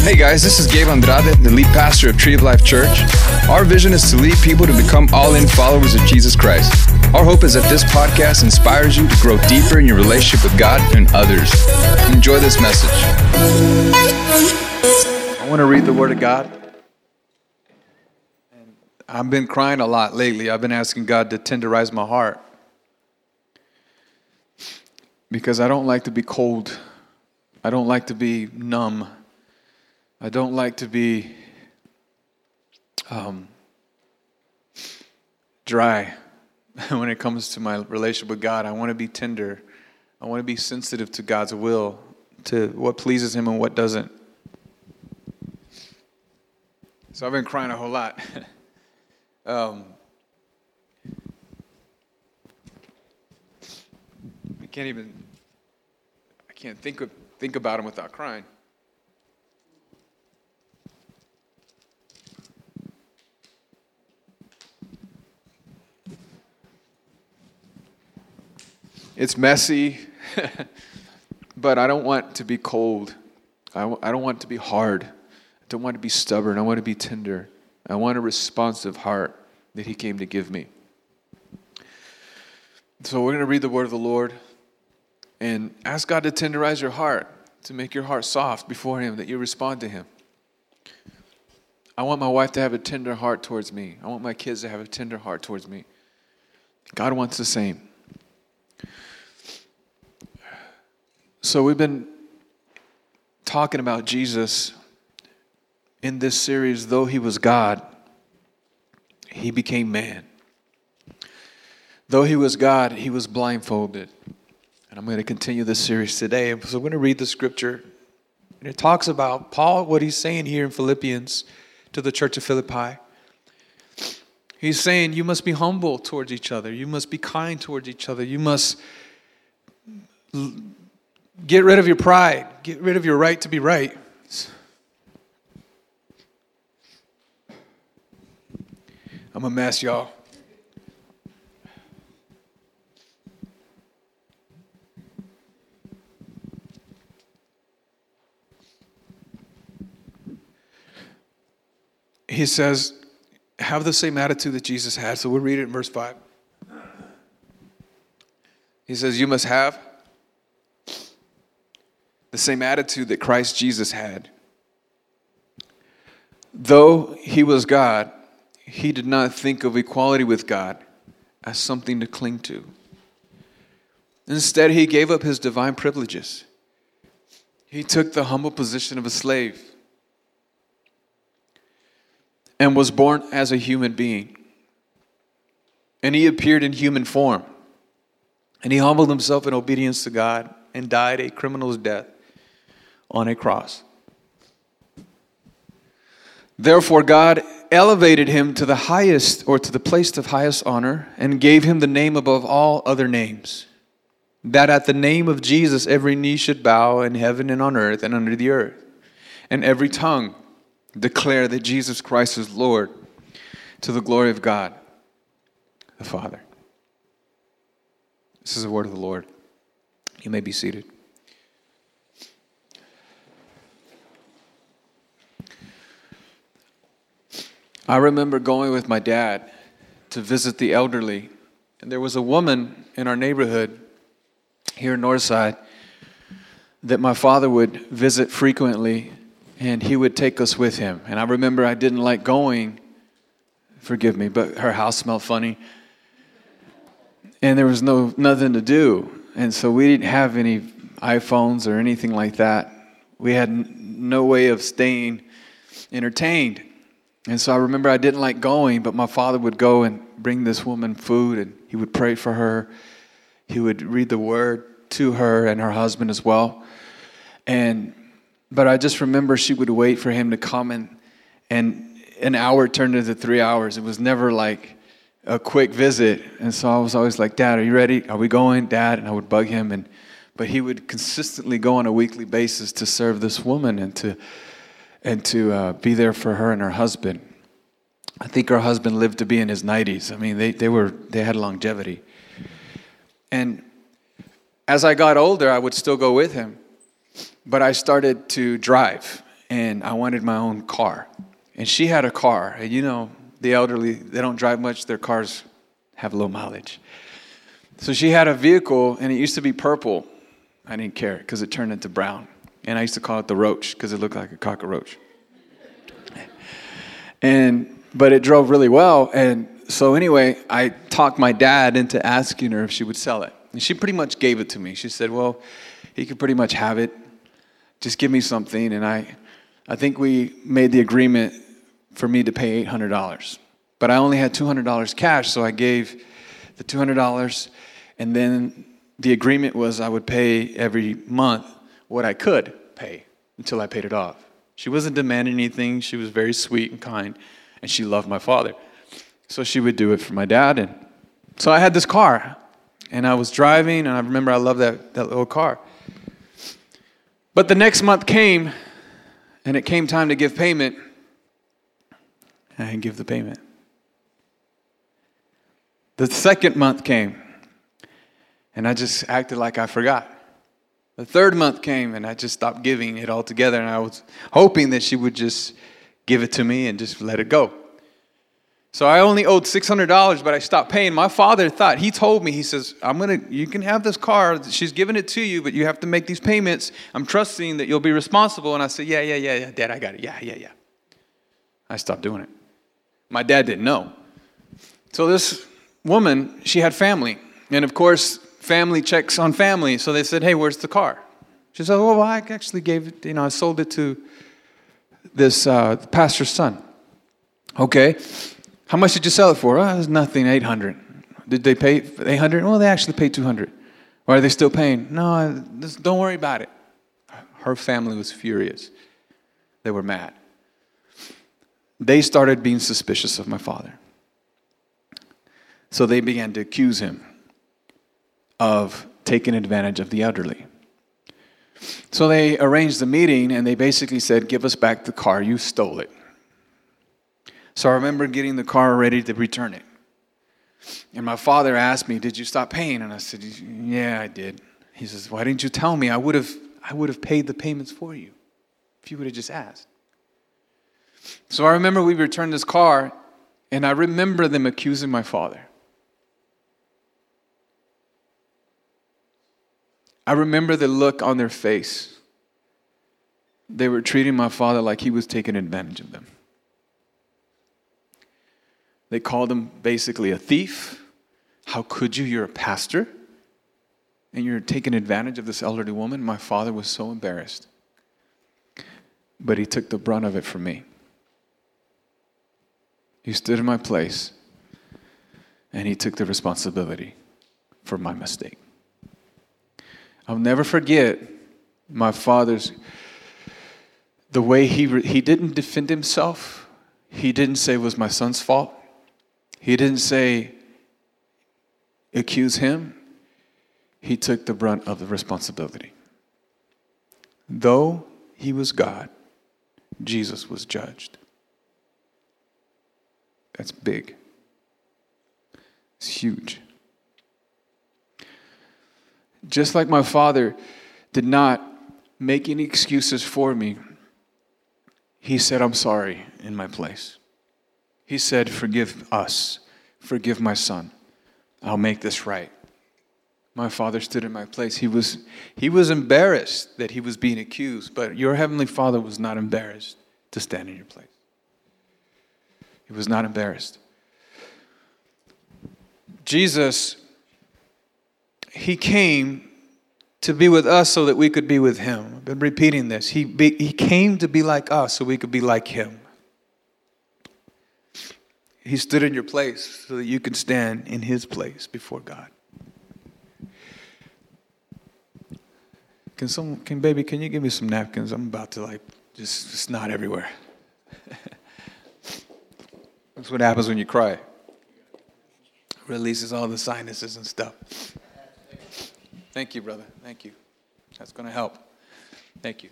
Hey guys, this is Gabe Andrade, the lead pastor of Tree of Life Church. Our vision is to lead people to become all-in followers of Jesus Christ. Our hope is that this podcast inspires you to grow deeper in your relationship with God and others. Enjoy this message. I want to read the Word of God. And I've been crying a lot lately. I've been asking God to tenderize my heart, because I don't like to be cold. I don't like to be numb. I don't like to be dry when it comes to my relationship with God. I want to be tender. I want to be sensitive to God's will, to what pleases Him and what doesn't. So I've been crying a whole lot. I can't think about Him without crying. It's messy, but I don't want to be cold. I don't want to be hard. I don't want to be stubborn. I want to be tender. I want a responsive heart that He came to give me. So we're going to read the Word of the Lord and ask God to tenderize your heart, to make your heart soft before Him, that you respond to Him. I want my wife to have a tender heart towards me. I want my kids to have a tender heart towards me. God wants the same. So we've been talking about Jesus in this series. Though He was God, He became man. Though He was God, He was blindfolded. And I'm going to continue this series today. So I'm going to read the scripture. And it talks about Paul, what he's saying here in Philippians to the church of Philippi. He's saying you must be humble towards each other. You must be kind towards each other. You must get rid of your pride. Get rid of your right to be right. I'm a mess, y'all. He says, have the same attitude that Jesus had. So we'll read it in verse 5. He says, you must have the same attitude that Christ Jesus had. Though He was God, He did not think of equality with God as something to cling to. Instead, He gave up His divine privileges. He took the humble position of a slave and was born as a human being. And He appeared in human form. And He humbled Himself in obedience to God and died a criminal's death on a cross. Therefore, God elevated Him to the highest, or to the place of highest honor, and gave Him the name above all other names, that at the name of Jesus every knee should bow in heaven and on earth and under the earth, and every tongue declare that Jesus Christ is Lord, to the glory of God the Father. This is the word of the Lord. You may be seated. I remember going with my dad to visit the elderly, and there was a woman in our neighborhood here in Northside that my father would visit frequently, and he would take us with him. And I remember I didn't like going, forgive me, but her house smelled funny, and there was nothing to do, and so we didn't have any iPhones or anything like that. We had no way of staying entertained. And so I remember I didn't like going, but my father would go and bring this woman food, and he would pray for her. He would read the word to her and her husband as well. But I just remember she would wait for him to come, and an hour turned into 3 hours. It was never like a quick visit. And so I was always like, Dad, are you ready? Are we going, Dad? And I would bug him. But he would consistently go on a weekly basis to serve this woman and to be there for her and her husband. I think her husband lived to be in his 90s. I mean, they had longevity. And as I got older, I would still go with him, but I started to drive. and I wanted my own car. And she had a car. And you know, the elderly, they don't drive much. Their cars have low mileage. So she had a vehicle, and it used to be purple. I didn't care because it turned into brown. And I used to call it the Roach because it looked like a cockroach. But it drove really well. And so anyway, I talked my dad into asking her if she would sell it. And she pretty much gave it to me. She said, well, he could pretty much have it. Just give me something. And I think we made the agreement for me to pay $800. But I only had $200 cash, so I gave the $200. And then the agreement was I would pay every month what I could pay until I paid it off. She wasn't demanding anything. She was very sweet and kind, and she loved my father. So she would do it for my dad. And so I had this car, and I was driving, and I remember I loved that little car. But the next month came, and it came time to give payment. I didn't give the payment. The second month came, and I just acted like I forgot. The third month came, and I just stopped giving it altogether, and I was hoping that she would just give it to me and just let it go. So I only owed $600, but I stopped paying. My father thought, he told me, he says, you can have this car. She's giving it to you, but you have to make these payments. I'm trusting that you'll be responsible. And I said, yeah, Dad, I got it. Yeah. I stopped doing it. My dad didn't know. So this woman, she had family. And of course, family checks on family. So they said, hey, where's the car? She said, well, I actually gave it, I sold it to this pastor's son. Okay. How much did you sell it for? Oh, it was nothing, $800. Did they pay $800? Well, they actually paid $200. Or are they still paying? No, don't worry about it. Her family was furious. They were mad. They started being suspicious of my father. So they began to accuse him of taking advantage of the elderly. So they arranged a meeting, and they basically said, give us back the car. You stole it. So I remember getting the car ready to return it. And my father asked me, did you stop paying? And I said, yeah, I did. He says, why didn't you tell me? I would have paid the payments for you if you would have just asked. So I remember we returned this car, and I remember them accusing my father. I remember the look on their face. They were treating my father like he was taking advantage of them. They called him basically a thief. How could you? You're a pastor, and you're taking advantage of this elderly woman. My father was so embarrassed. But he took the brunt of it for me. He stood in my place, and he took the responsibility for my mistake. I'll never forget my father's, the way he didn't defend himself. He didn't say it was my son's fault. He didn't say, accuse him. He took the brunt of the responsibility. Though he was God, Jesus was judged. That's big. It's huge. Just like my father did not make any excuses for me, he said, I'm sorry in my place. He said, forgive us. Forgive my son. I'll make this right. My father stood in my place. He was embarrassed that he was being accused, but your heavenly Father was not embarrassed to stand in your place. He was not embarrassed. Jesus, he came to be with us so that we could be with him. I've been repeating this. He came to be like us so we could be like him. He stood in your place so that you can stand in his place before God. Can you give me some napkins? I'm about to just snot everywhere. That's what happens when you cry. Releases all the sinuses and stuff. Thank you, brother. Thank you. That's going to help. Thank you.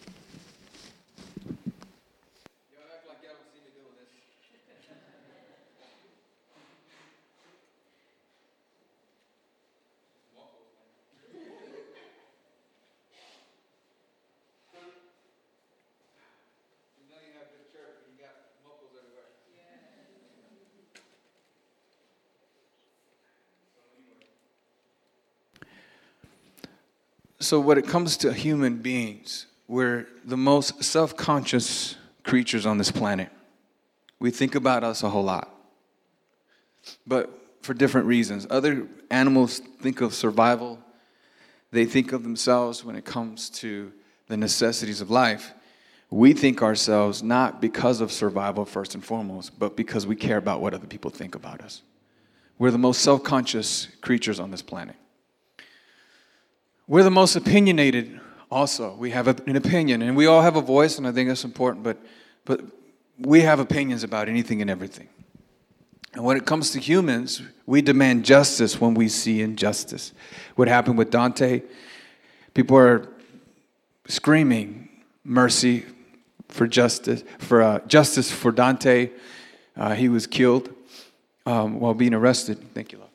So when it comes to human beings, we're the most self-conscious creatures on this planet. We think about us a whole lot, but for different reasons. Other animals think of survival. They think of themselves when it comes to the necessities of life. We think ourselves not because of survival first and foremost, but because we care about what other people think about us. We're the most self-conscious creatures on this planet. We're the most opinionated also. We have an opinion, and we all have a voice, and I think that's important, but we have opinions about anything and everything. And when it comes to humans, we demand justice when we see injustice. What happened with Dante? People are screaming mercy for justice for Dante. He was killed while being arrested. Thank you, love.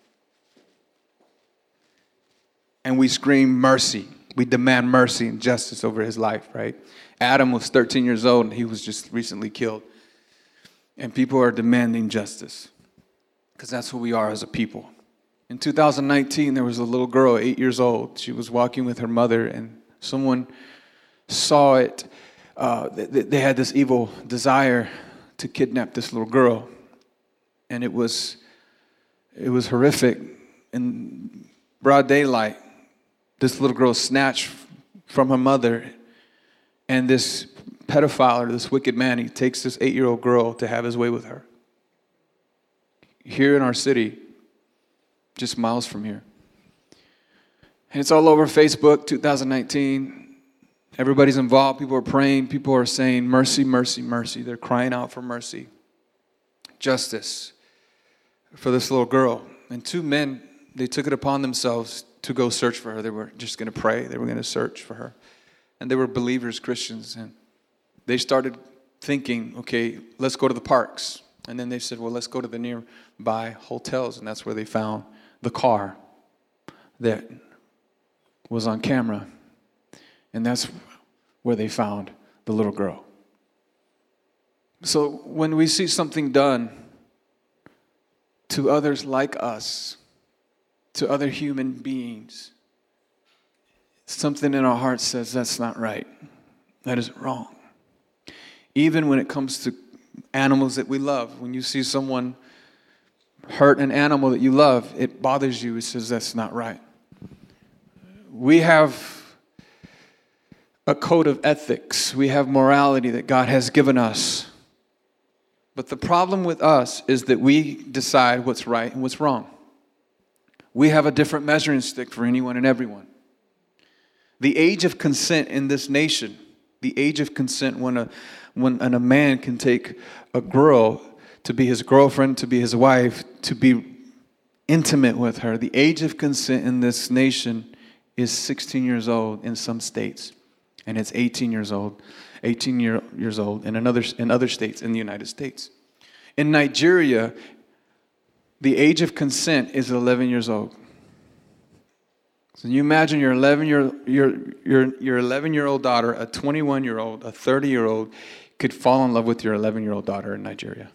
And we scream mercy. We demand mercy and justice over his life, right? Adam was 13 years old and he was just recently killed. And people are demanding justice because that's who we are as a people. In 2019, there was a little girl, 8 years old. She was walking with her mother and someone saw it. They had this evil desire to kidnap this little girl. And it was horrific. In broad daylight, this little girl snatched from her mother, and this pedophile or this wicked man, he takes this 8-year-old girl to have his way with her. Here in our city, just miles from here. And it's all over Facebook, 2019. Everybody's involved. People are praying. People are saying, mercy, mercy, mercy. They're crying out for mercy. Justice for this little girl. And 2 men, they took it upon themselves to go search for her. They were just going to pray. They were going to search for her. And they were believers, Christians. And they started thinking, okay, let's go to the parks. And then they said, well, let's go to the nearby hotels. And that's where they found the car that was on camera. And that's where they found the little girl. So when we see something done to others like us, to other human beings, something in our heart says that's not right. That is wrong. Even when it comes to animals that we love, when you see someone hurt an animal that you love, it bothers you. It says that's not right. We have a code of ethics. We have morality that God has given us. But the problem with us is that we decide what's right and what's wrong. We have a different measuring stick for anyone and everyone. The age of consent in this nation, the age of consent when a man can take a girl to be his girlfriend, to be his wife, to be intimate with her, the age of consent in this nation is 16 years old in some states. And it's 18 years old in other states in the United States. In Nigeria, the age of consent is 11 years old. So you imagine your 11-year-old daughter, a 21-year-old, a 30-year-old could fall in love with your 11-year-old daughter in Nigeria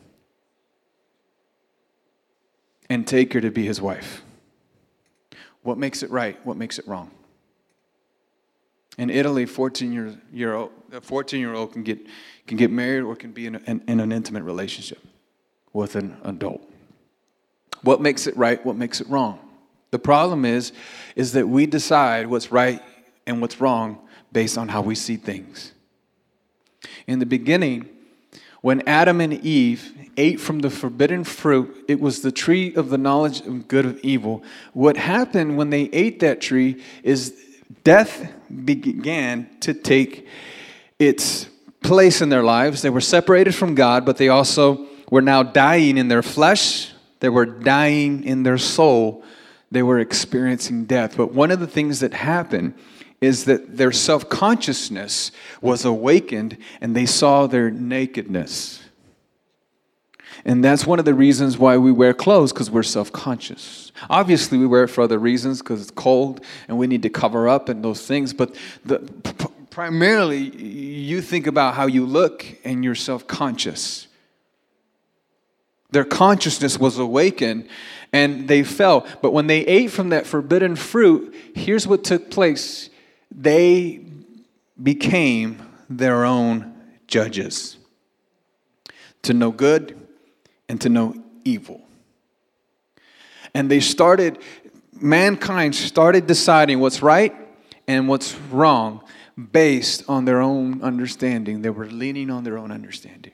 and take her to be his wife. What makes it right? What makes it wrong? In Italy, a 14-year-old can get married or can be in an intimate relationship with an adult. What makes it right? What makes it wrong? The problem is that we decide what's right and what's wrong based on how we see things. In the beginning, when Adam and Eve ate from the forbidden fruit, it was the tree of the knowledge of good and evil. What happened when they ate that tree is death began to take its place in their lives. They were separated from God, but they also were now dying in their flesh. They were dying in their soul. They were experiencing death. But one of the things that happened is that their self-consciousness was awakened and they saw their nakedness. And that's one of the reasons why we wear clothes, because we're self-conscious. Obviously, we wear it for other reasons, because it's cold and we need to cover up and those things. But primarily, you think about how you look and you're self-conscious. Their consciousness was awakened and they fell. But when they ate from that forbidden fruit, here's what took place. they became their own judges, to know good and to know evil. And mankind started deciding what's right and what's wrong based on their own understanding. They were leaning on their own understanding.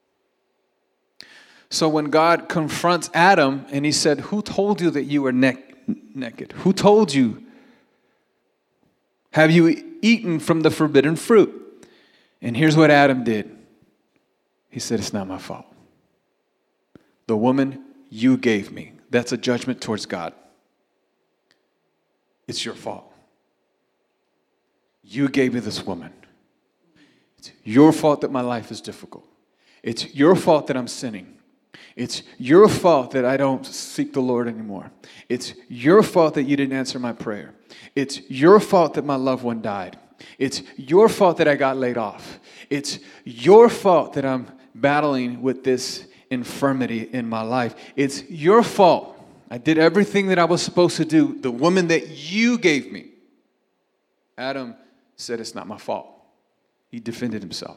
So when God confronts Adam and he said, who told you that you were naked? Who told you? Have you eaten from the forbidden fruit? And here's what Adam did. He said, it's not my fault. The woman you gave me. That's a judgment towards God. It's your fault. You gave me this woman. It's your fault that my life is difficult. It's your fault that I'm sinning. It's your fault that I don't seek the Lord anymore. It's your fault that you didn't answer my prayer. It's your fault that my loved one died. It's your fault that I got laid off. It's your fault that I'm battling with this infirmity in my life. It's your fault. I did everything that I was supposed to do. The woman that you gave me. Adam said, it's not my fault. He defended himself.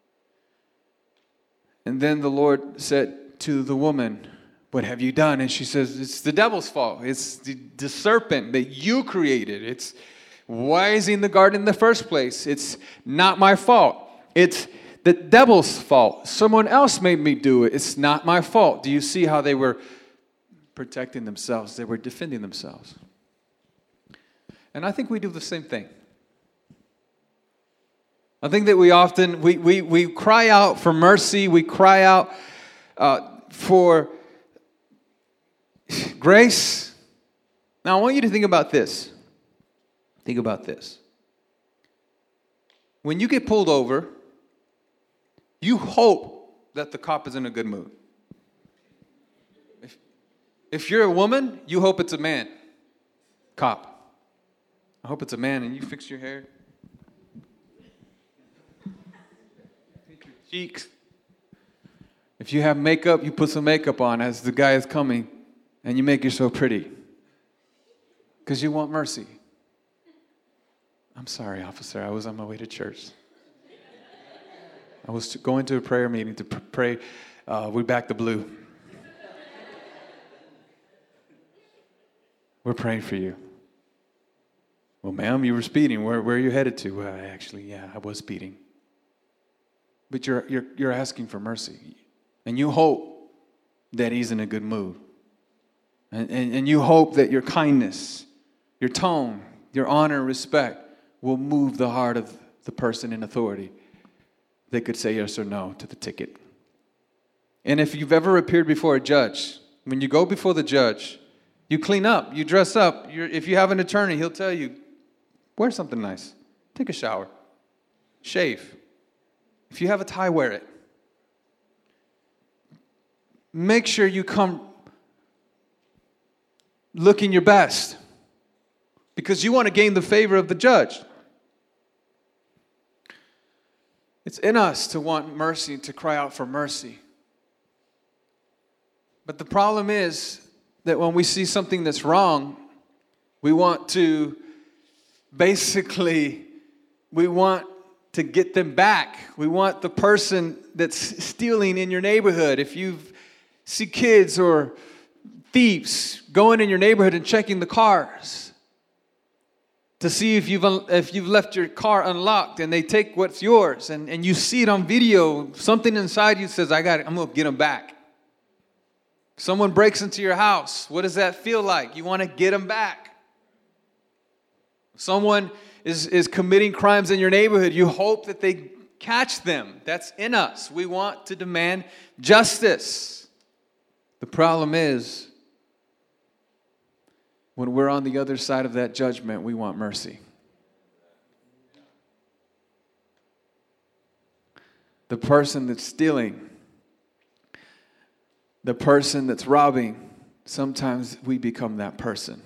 And then the Lord said to the woman, what have you done? And she says, it's the devil's fault. It's the serpent that you created. Why is he in the garden in the first place? It's not my fault. It's the devil's fault. Someone else made me do it. It's not my fault. Do you see how they were protecting themselves? They were defending themselves. And I think we do the same thing. I think that we often, we cry out for mercy. We cry out for grace. Now, I want you to think about this. Think about this. When you get pulled over, you hope that the cop is in a good mood. If you're a woman, you hope it's a man. Cop. I hope it's a man and you fix your hair. Cheeks. If you have makeup, you put some makeup on as the guy is coming and you make yourself pretty. Because you want mercy. I'm sorry, officer. I was on my way to church. I was going to a prayer meeting to pray. We back the blue. We're praying for you. Well, ma'am, you were speeding. Where are you headed to? Well, I was speeding. But you're asking for mercy. And you hope that he's in a good mood. And you hope that your kindness, your tone, your honor and respect will move the heart of the person in authority. They could say yes or no to the ticket. And if you've ever appeared before a judge, when you go before the judge, you clean up, you dress up. If you have an attorney, he'll tell you, wear something nice. Take a shower. Shave. If you have a tie, wear it. Make sure you come looking your best because you want to gain the favor of the judge. It's in us to want mercy, to cry out for mercy. But the problem is that when we see something that's wrong, we want to get them back. We want the person that's stealing in your neighborhood. If you see kids or thieves going in your neighborhood and checking the cars to see if you've left your car unlocked and they take what's yours and you see it on video, something inside you says, I'm going to get them back. Someone breaks into your house. What does that feel like? You want to get them back. Someone is committing crimes in your neighborhood. You hope that they catch them. That's in us. We want to demand justice. The problem is, when we're on the other side of that judgment, we want mercy. The person that's stealing, the person that's robbing, sometimes we become that person.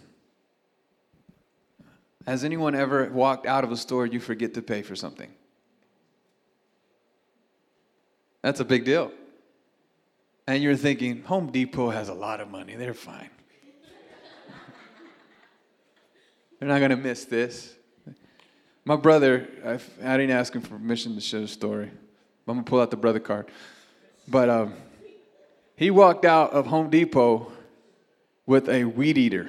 Has anyone ever walked out of a store and you forget to pay for something? That's a big deal. And you're thinking, Home Depot has a lot of money. They're fine. They're not going to miss this. My brother, I didn't ask him for permission to share the story. I'm going to pull out the brother card. But he walked out of Home Depot with a weed eater.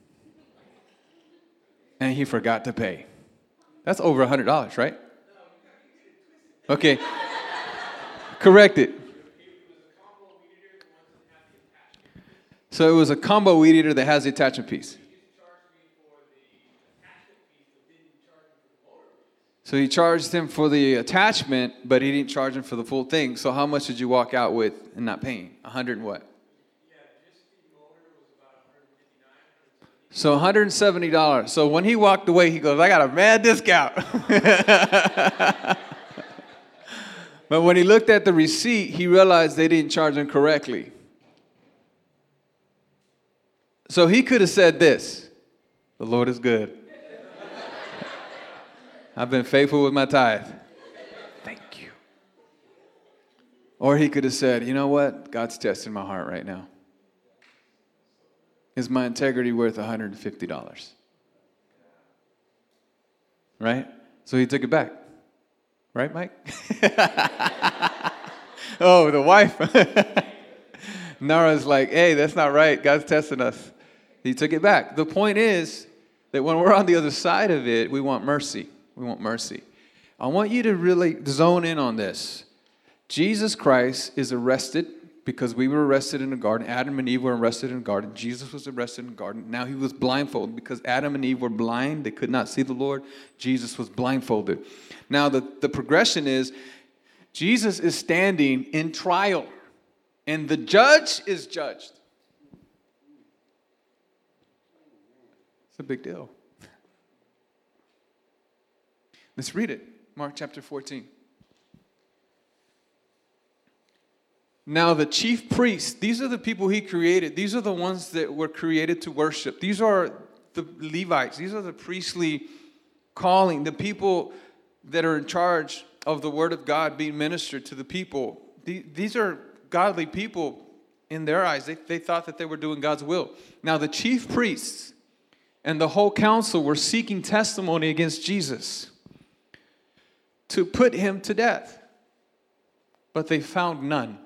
And he forgot to pay. That's over $100, right? Okay. Correct it. So it was a combo weed eater that has the attachment piece. So he charged him for the attachment, but he didn't charge him for the full thing. So how much did you walk out with and not paying? 100 and what? Yeah, just the motor was about $159. So $170. So when he walked away, he goes, I got a mad discount. But when he looked at the receipt, he realized they didn't charge him correctly. So he could have said this, the Lord is good. I've been faithful with my tithe. Thank you. Or he could have said, you know what? God's testing my heart right now. Is my integrity worth $150? Right? So he took it back. Right, Mike? Oh, the wife. Nara's like, hey, that's not right. God's testing us. He took it back. The point is that when we're on the other side of it, we want mercy. We want mercy. I want you to really zone in on this. Jesus Christ is arrested because we were arrested in the garden. Adam and Eve were arrested in the garden. Jesus was arrested in the garden. Now he was blindfolded because Adam and Eve were blind. They could not see the Lord. Jesus was blindfolded. Now the progression is Jesus is standing in trial and the judge is judged. It's a big deal. Let's read it. Mark chapter 14. Now the chief priests, these are the people he created. These are the ones that were created to worship. These are the Levites. These are the priestly calling, the people that are in charge of the word of God being ministered to the people. These are godly people in their eyes. They thought that they were doing God's will. Now the chief priests and the whole council were seeking testimony against Jesus to put him to death. But they found none.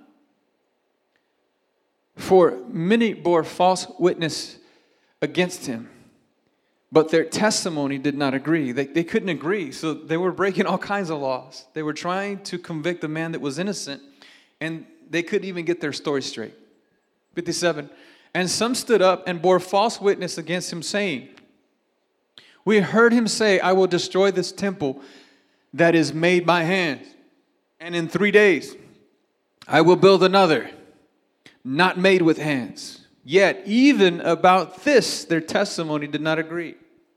For many bore false witness against him, but their testimony did not agree. They couldn't agree, so they were breaking all kinds of laws. They were trying to convict a man that was innocent, and they couldn't even get their story straight. 57. And some stood up and bore false witness against him, saying, we heard him say, I will destroy this temple that is made by hands, and in 3 days I will build another, not made with hands. Yet even about this their testimony did not agree.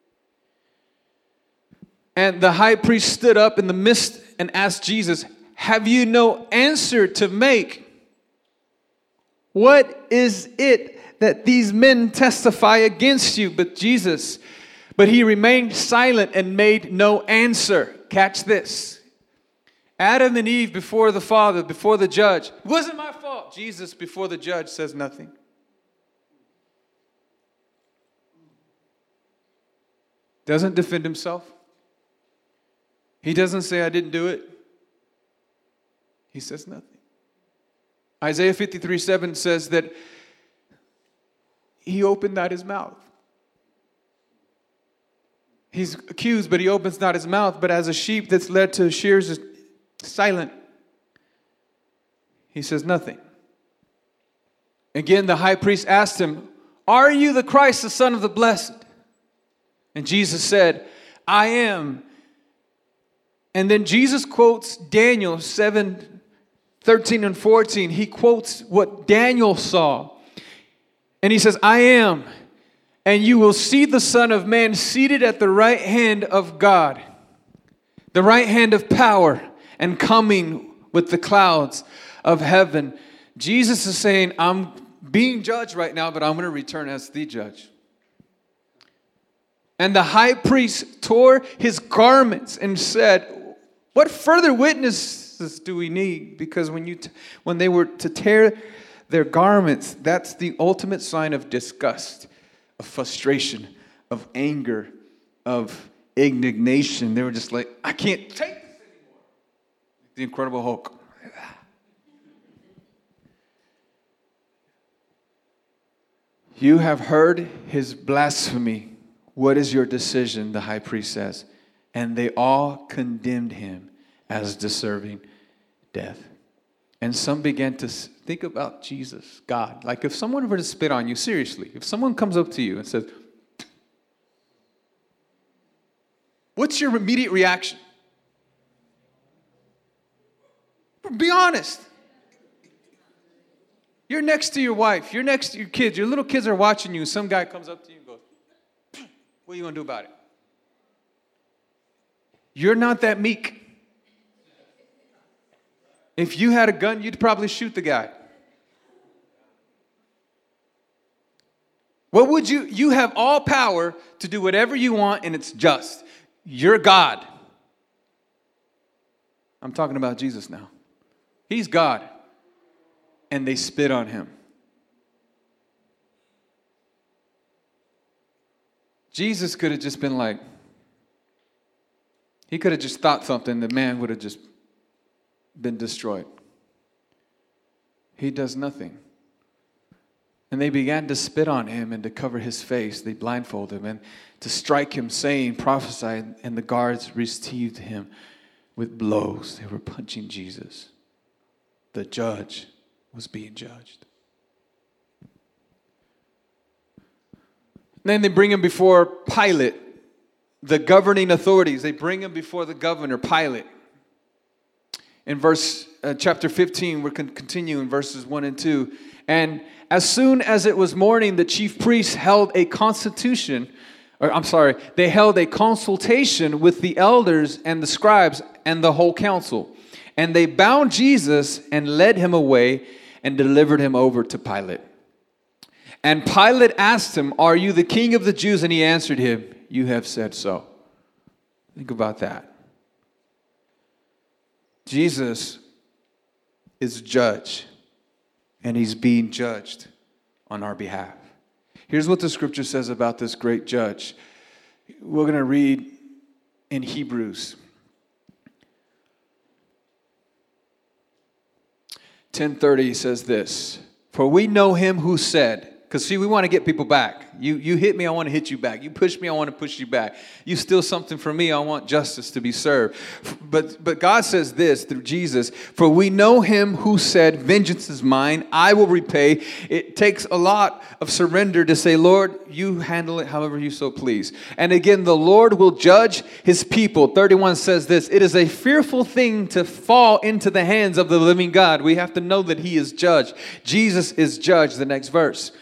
And the high priest stood up in the midst and asked Jesus, have you no answer to make? What is it that these men testify against you? But he remained silent and made no answer. Catch this. Adam and Eve before the Father, before the judge. It wasn't my fault. Jesus before the judge says nothing. Doesn't defend himself. He doesn't say, I didn't do it. He says nothing. Isaiah 53:7 says that he opened not his mouth. He's accused, but he opens not his mouth. But as a sheep that's led to shears is silent, he says nothing. Again, the high priest asked him, are you the Christ, the Son of the Blessed? And Jesus said, I am. And then Jesus quotes Daniel 7:13 and 14. He quotes what Daniel saw. And he says, I am. And you will see the Son of Man seated at the right hand of God, the right hand of power, and coming with the clouds of heaven. Jesus is saying, I'm being judged right now, but I'm going to return as the judge. And the high priest tore his garments and said, what further witnesses do we need? Because when they were to tear their garments, that's the ultimate sign of disgust, of frustration, of anger, of indignation. They were just like, I can't take this anymore. The Incredible Hulk. You have heard his blasphemy. What is your decision? The high priest says. And they all condemned him as deserving death. And some began to think about Jesus, God. Like if someone were to spit on you, seriously, if someone comes up to you and says, what's your immediate reaction? Be honest. You're next to your wife. You're next to your kids. Your little kids are watching you. Some guy comes up to you and goes, what are you going to do about it? You're not that meek. If you had a gun, you'd probably shoot the guy. What would you? You have all power to do whatever you want, and it's just. You're God. I'm talking about Jesus now. He's God. And they spit on him. Jesus could have just been like, he could have just thought something, the man would have just been destroyed. He does nothing. And they began to spit on him and to cover his face. They blindfolded him and to strike him, saying, prophesy. And the guards received him with blows. They were punching Jesus. The judge was being judged. Then they bring him before Pilate, the governing authorities. They bring him before the governor, Pilate. In chapter 15, we're going to continue in verses 1 and 2. And as soon as it was morning, the chief priests held a consultation with the elders and the scribes and the whole council. And they bound Jesus and led him away and delivered him over to Pilate. And Pilate asked him, are you the king of the Jews? And he answered him, you have said so. Think about that. Jesus is judge, and he's being judged on our behalf. Here's what the scripture says about this great judge. We're going to read in Hebrews 10:30 says this, for we know him who said, because see, we want to get people back. You hit me, I want to hit you back. You push me, I want to push you back. You steal something from me, I want justice to be served. But God says this through Jesus, for we know him who said, vengeance is mine, I will repay. It takes a lot of surrender to say, Lord, you handle it however you so please. And again, the Lord will judge his people. 31 says this, it is a fearful thing to fall into the hands of the living God. We have to know that he is judge. Jesus is judge. The next verse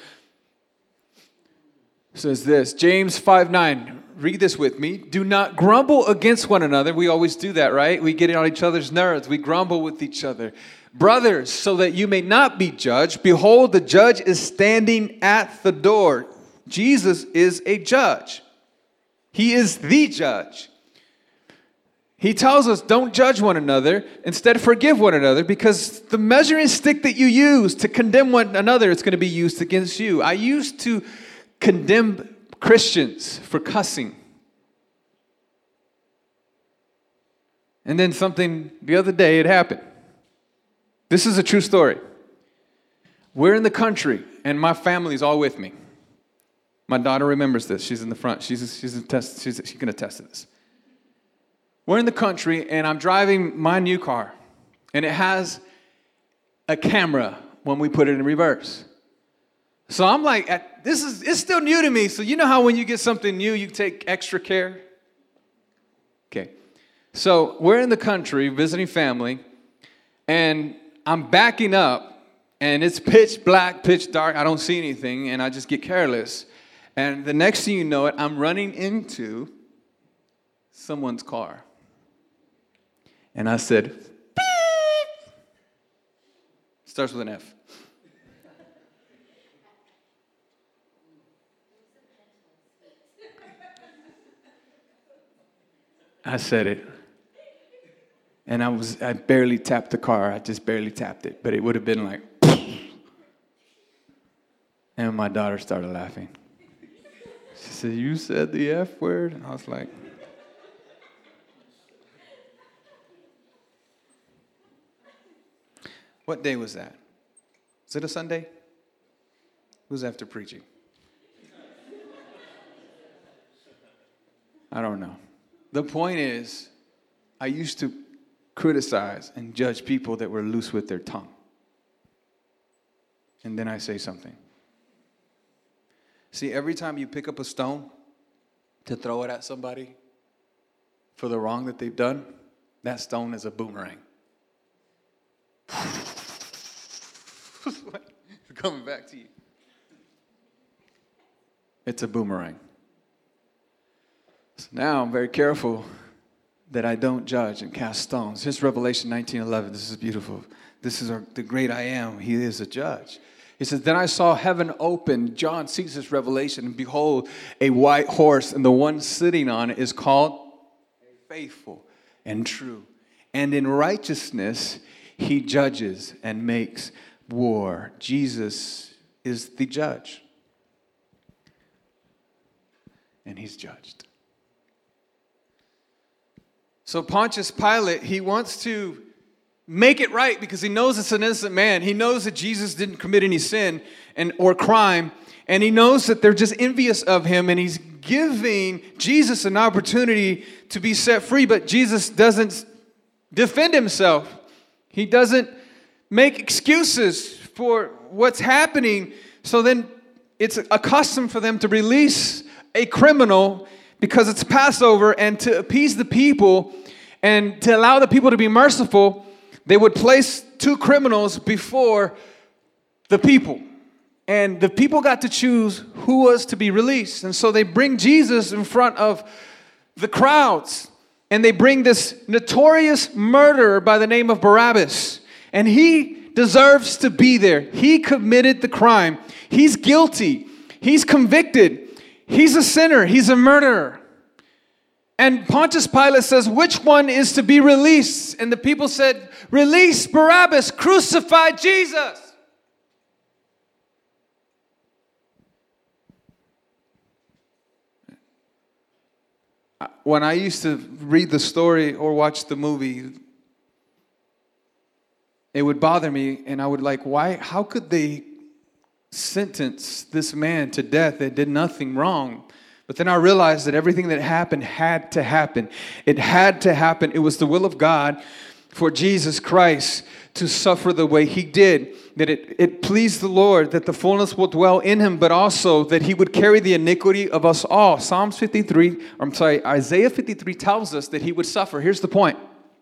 says this, James 5:9. Read this with me. Do not grumble against one another. We always do that, right? We get on each other's nerves. We grumble with each other. Brothers, so that you may not be judged. Behold, the judge is standing at the door. Jesus is a judge. He is the judge. He tells us, don't judge one another. Instead, forgive one another, because the measuring stick that you use to condemn one another is going to be used against you. I used to condemn Christians for cussing. And then the other day it happened. This is a true story. We're in the country and my family's all with me. My daughter remembers this. She's in the front. She can attest to this. We're in the country and I'm driving my new car and it has a camera when we put it in reverse. So I'm like, it's still new to me. So you know how when you get something new, you take extra care? Okay. So we're in the country visiting family, and I'm backing up, and it's pitch black, pitch dark. I don't see anything, and I just get careless. And the next thing you know it, I'm running into someone's car. And I said, beep. Starts with an F. I said it. And I barely tapped the car. I just barely tapped it. But it would have been like, and my daughter started laughing. She said, you said the F word? And I was like, What day was that? Is it a Sunday? Who's after preaching? I don't know. The point is, I used to criticize and judge people that were loose with their tongue. And then I say something. See, every time you pick up a stone to throw it at somebody for the wrong that they've done, that stone is a boomerang. Coming back to you. It's a boomerang. So now I'm very careful that I don't judge and cast stones. Here's Revelation 19:11. This is beautiful. This is the great I am. He is a judge. He says, then I saw heaven open. John sees this revelation, and behold, a white horse, and the one sitting on it is called Faithful and True. And in righteousness he judges and makes war. Jesus is the judge. And he's judged. So Pontius Pilate, he wants to make it right because he knows it's an innocent man. He knows that Jesus didn't commit any sin or crime. And he knows that they're just envious of him. And he's giving Jesus an opportunity to be set free. But Jesus doesn't defend himself. He doesn't make excuses for what's happening. So then it's a custom for them to release a criminal because it's Passover, and to appease the people and to allow the people to be merciful, they would place two criminals before the people. And the people got to choose who was to be released. And so they bring Jesus in front of the crowds. And they bring this notorious murderer by the name of Barabbas. And he deserves to be there. He committed the crime. He's guilty. He's convicted. He's a sinner. He's a murderer. And Pontius Pilate says, which one is to be released? And the people said, release Barabbas, crucify Jesus. When I used to read the story or watch the movie, it would bother me, and I would why? How could they sentence this man to death that did nothing wrong? But then I realized that everything that happened had to happen. It had to happen. It was the will of God for Jesus Christ to suffer the way he did. That it pleased the Lord that the fullness will dwell in him, but also that he would carry the iniquity of us all. Isaiah 53 tells us that he would suffer. Here's the point.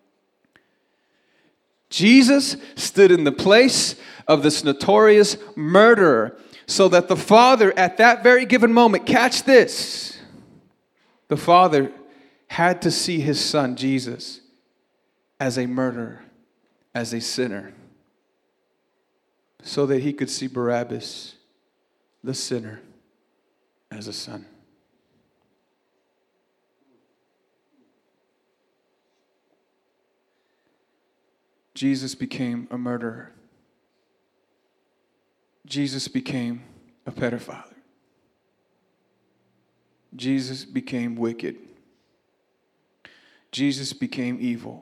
Jesus stood in the place of this notorious murderer, so that the Father at that very given moment, catch this, the Father had to see his Son, Jesus, as a murderer, as a sinner, so that he could see Barabbas, the sinner, as a son. Jesus became a murderer. Jesus became a pedophile. Jesus became wicked. Jesus became evil.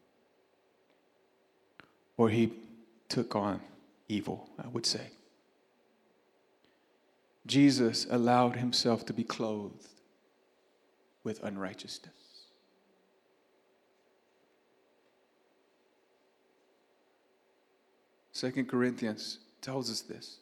Or he took on evil, I would say. Jesus allowed himself to be clothed with unrighteousness. Second Corinthians tells us this.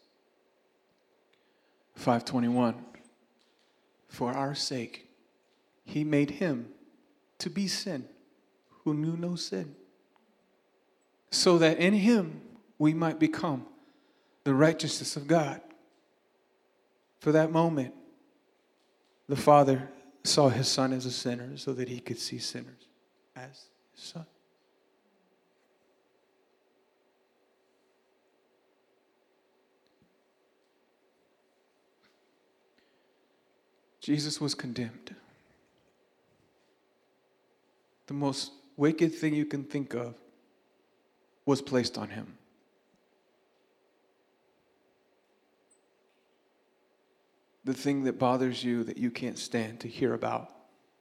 5:21. For our sake, he made him to be sin who knew no sin, so that in him we might become the righteousness of God. For that moment, the Father saw his Son as a sinner so that he could see sinners as his Son. Jesus was condemned. The most wicked thing you can think of was placed on him. The thing that bothers you, that you can't stand to hear about,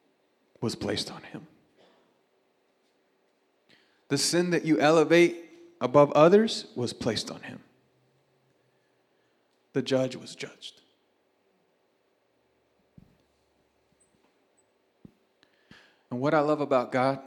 was placed on him. The sin that you elevate above others was placed on him. The judge was judged. And what I love about God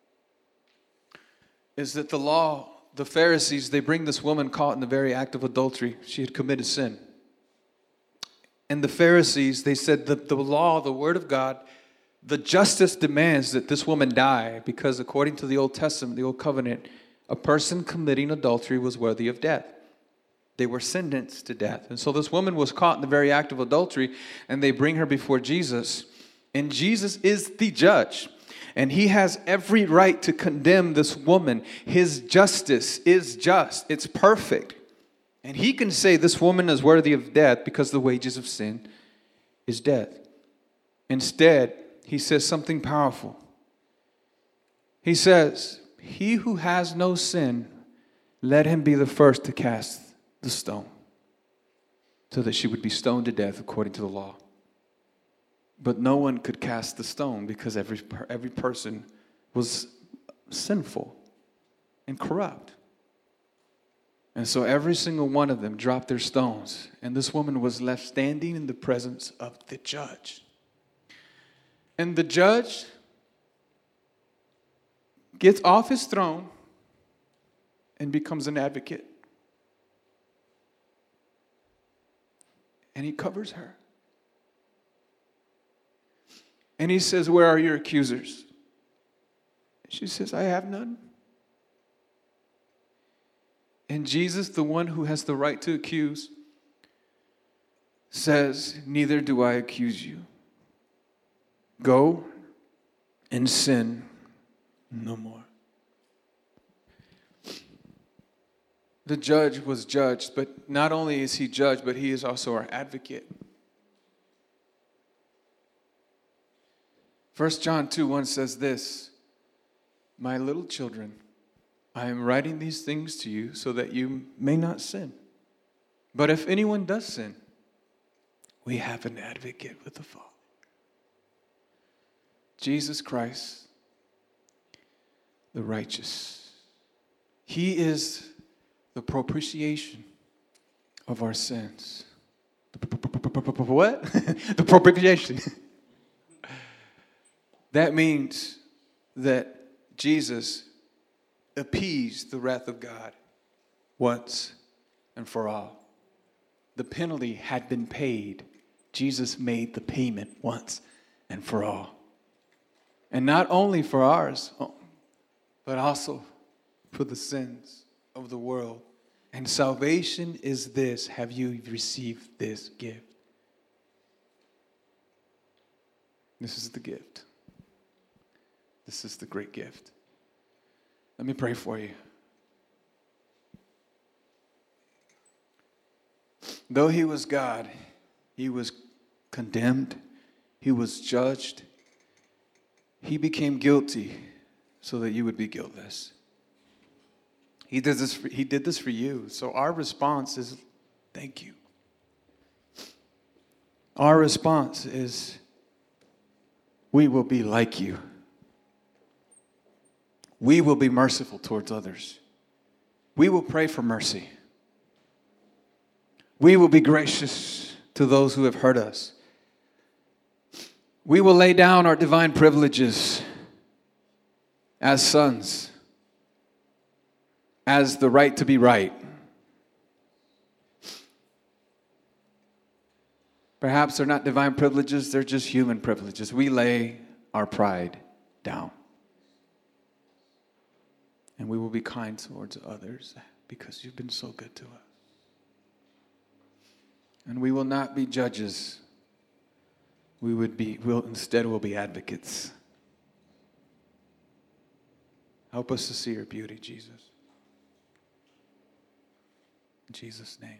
is that the law, the Pharisees, they bring this woman caught in the very act of adultery. She had committed sin. And the Pharisees, they said that the law, the word of God, the justice demands that this woman die because according to the Old Testament, the Old Covenant, a person committing adultery was worthy of death. They were sentenced to death. And so this woman was caught in the very act of adultery, and they bring her before Jesus. And Jesus is the judge. And he has every right to condemn this woman. His justice is just. It's perfect. And he can say this woman is worthy of death because the wages of sin is death. Instead, he says something powerful. He says, "He who has no sin, let him be the first to cast the stone," so that she would be stoned to death according to the law. But no one could cast the stone because every person was sinful and corrupt. And so every single one of them dropped their stones, and this woman was left standing in the presence of the judge. And the judge gets off his throne and becomes an advocate. And he covers her. And he says, "Where are your accusers?" She says, "I have none." And Jesus, the one who has the right to accuse, says, "Neither do I accuse you. Go and sin no more." The judge was judged, but not only is he judged, but he is also our advocate. 1 John 2:1 says this, "My little children, I am writing these things to you so that you may not sin. But if anyone does sin, we have an advocate with the Father, Jesus Christ, the righteous. He is the propitiation of our sins." What? The propitiation. That means that Jesus appeased the wrath of God once and for all. The penalty had been paid. Jesus made the payment once and for all. And not only for ours, but also for the sins of the world. And salvation is this: have you received this gift? This is the gift. This is the great gift. Let me pray for you. Though he was God, he was condemned, he was judged, he became guilty so that you would be guiltless. He did this for you. So our response is thank you. Our response is we will be like you. We will be merciful towards others. We will pray for mercy. We will be gracious to those who have hurt us. We will lay down our divine privileges as sons, as the right to be right. Perhaps they're not divine privileges, they're just human privileges. We lay our pride down. And we will be kind towards others because you've been so good to us. And we will not be judges. We'll be advocates. Help us to see your beauty, Jesus. In Jesus' name.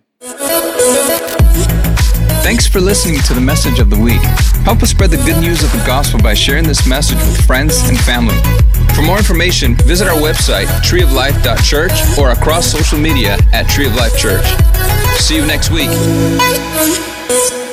Thanks for listening to the message of the week. Help us spread the good news of the gospel by sharing this message with friends and family. For more information, visit our website, treeoflife.church, or across social media at Tree of Life Church. See you next week.